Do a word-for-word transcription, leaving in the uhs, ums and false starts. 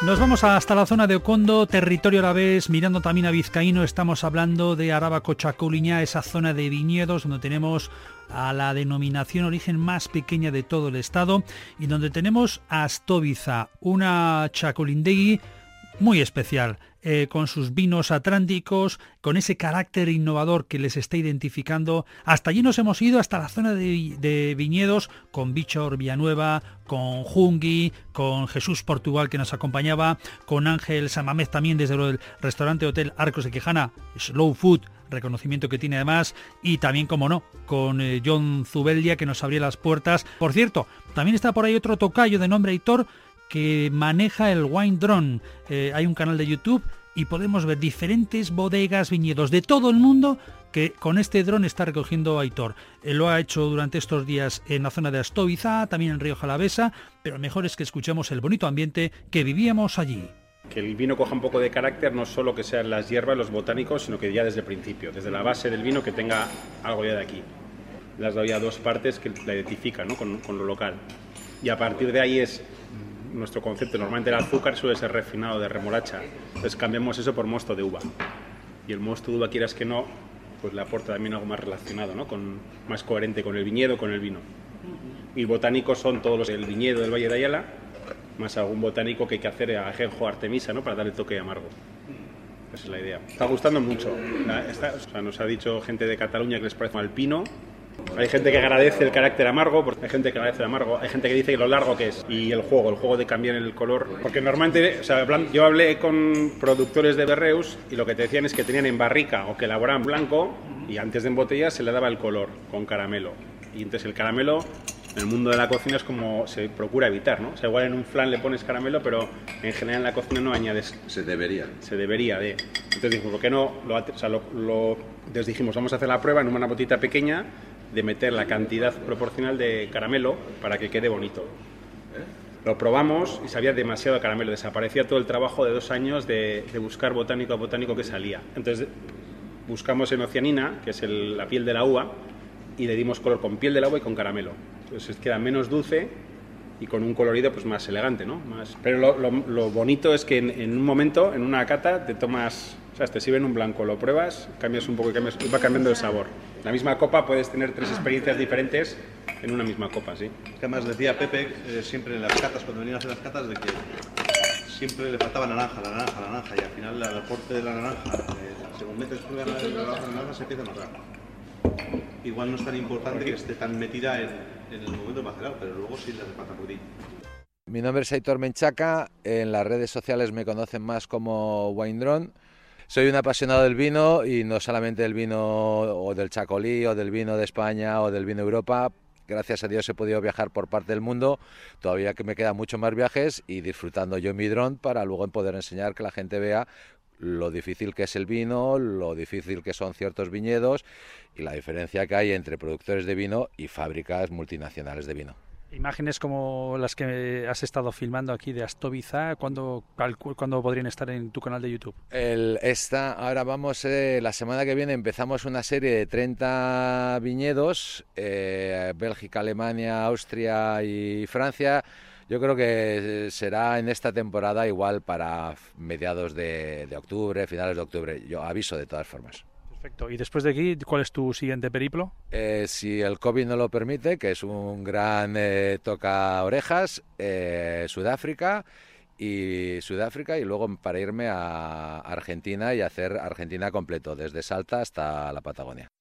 Nos vamos hasta la zona de Ocondo, territorio alavés, mirando también a vizcaíno. Estamos hablando de Arábaco Txakoliña, esa zona de viñedos donde tenemos a la denominación origen más pequeña de todo el estado y donde tenemos a Astobiza, una txakolindegi muy especial, eh, con sus vinos atlánticos, con ese carácter innovador que les está identificando. Hasta allí nos hemos ido, hasta la zona de, de viñedos, con Víctor Villanueva, con Jungui, con Jesús Portugal, que nos acompañaba, con Ángel Samamez también desde el restaurante Hotel Arcos de Quijana, Slow Food, reconocimiento que tiene además, y también, como no, con eh, John Zubeldia, que nos abría las puertas. Por cierto, también está por ahí otro tocayo de nombre Aitor, que maneja el Wine Drone. Eh, hay un canal de YouTube y podemos ver diferentes bodegas, viñedos de todo el mundo que con este dron está recogiendo Aitor. Eh, lo ha hecho durante estos días en la zona de Astobiza, también en Río Jalavesa, pero lo mejor es que escuchemos el bonito ambiente que vivíamos allí. Que el vino coja un poco de carácter, no solo que sean las hierbas, los botánicos, sino que ya desde el principio, desde la base del vino, que tenga algo ya de aquí. Le has dado ya dos partes que la identifican, ¿no? con, con lo local. Y a partir de ahí es nuestro concepto. Normalmente el azúcar suele ser refinado de remolacha, entonces cambiamos eso por mosto de uva. Y el mosto de uva, quieras que no, pues le aporta también algo más relacionado, ¿no? Con, más coherente con el viñedo, con el vino. Y botánicos son todos los del viñedo del Valle de Ayala, más algún botánico que hay que hacer a ajenjo, artemisa, ¿no? Para darle el toque amargo. Esa es la idea. Está gustando mucho. Está, o sea, nos ha dicho gente de Cataluña que les parece alpino. Hay gente que agradece el carácter amargo, porque hay gente que agradece el amargo, hay gente que dice que lo largo que es, y el juego, el juego de cambiar el color. Porque normalmente, o sea, yo hablé con productores de berreus y lo que te decían es que tenían en barrica o que elaboraban blanco y antes de embotellar se le daba el color con caramelo. Y entonces el caramelo, en el mundo de la cocina es como se procura evitar, ¿no? O sea, igual en un flan le pones caramelo, pero en general en la cocina no añades. Se debería. Se debería de. Entonces dijimos, ¿por qué no? Lo, o sea, lo, lo, les dijimos, vamos a hacer la prueba en una botita pequeña de meter la cantidad proporcional de caramelo para que quede bonito. Lo probamos y sabía demasiado caramelo, desaparecía todo el trabajo de dos años de, de buscar botánico a botánico que salía. Entonces buscamos enocianina, que es el, la piel de la uva, y le dimos color con piel de la uva y con caramelo. Entonces queda menos dulce y con un colorido pues más elegante, ¿no? Más... Pero lo, lo, lo bonito es que en, en un momento, en una cata, te tomas, o sea, te sirven un blanco, lo pruebas, cambias un poco y cambias, va cambiando el sabor. La misma copa puedes tener tres experiencias diferentes en una misma copa, ¿sí? Es que además decía Pepe eh, siempre en las catas, cuando venían a hacer las catas, de que siempre le faltaba naranja, la naranja, la naranja, y al final el aporte de la naranja, eh, según metes tú la naranja, se empieza a notar. Igual no es tan importante que esté tan metida en, en el momento de macerar, pero luego sí le hace falta poquitín. Mi nombre es Aitor Menchaca, en las redes sociales me conocen más como Wine Drone. Soy un apasionado del vino y no solamente del vino o del Txakolí o del vino de España o del vino de Europa. Gracias a Dios he podido viajar por parte del mundo, todavía que me quedan muchos más viajes y disfrutando yo mi dron para luego poder enseñar que la gente vea lo difícil que es el vino, lo difícil que son ciertos viñedos y la diferencia que hay entre productores de vino y fábricas multinacionales de vino. Imágenes como las que has estado filmando aquí de Astobiza, ¿cuándo, ¿cuándo podrían estar en tu canal de YouTube? El, esta, ahora vamos, eh, la semana que viene empezamos una serie de treinta viñedos, eh, Bélgica, Alemania, Austria y Francia. Yo creo que será en esta temporada igual para mediados de, de octubre, finales de octubre. Yo aviso de todas formas. Perfecto. ¿Y después de aquí, cuál es tu siguiente periplo? Eh, si el COVID no lo permite, que es un gran eh, toca orejas, eh, Sudáfrica y Sudáfrica y luego para irme a Argentina y hacer Argentina completo, desde Salta hasta la Patagonia.